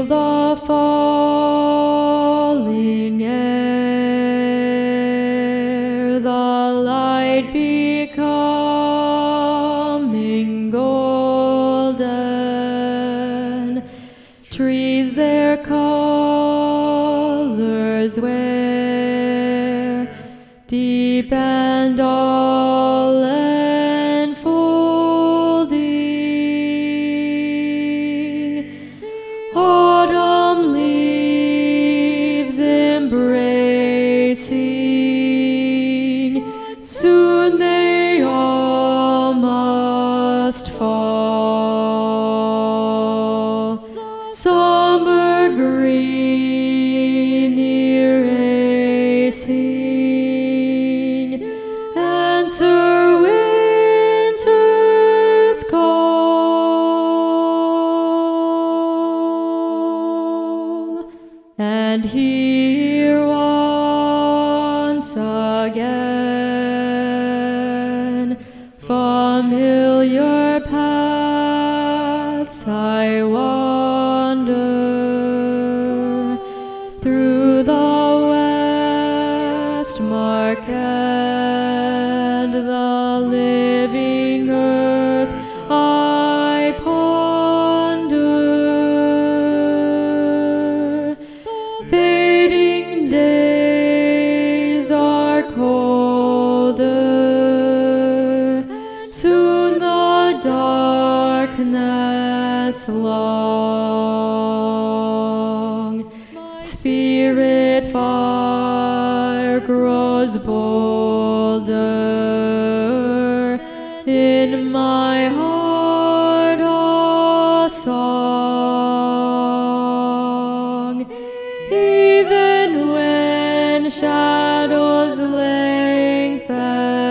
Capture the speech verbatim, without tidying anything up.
feel the falling air, the light becoming golden, trees their colors wear, deep and all enfolding. Autumn leaves embracing, soon they all must fall. Summer green erasing, answer winter's call. And here once again, familiar paths I wander, through the west mark and the living earth I ponder. Fading days are colder, soon the darkness long. Spirit fire grows bolder, in my heart a song. Even when shadows lengthen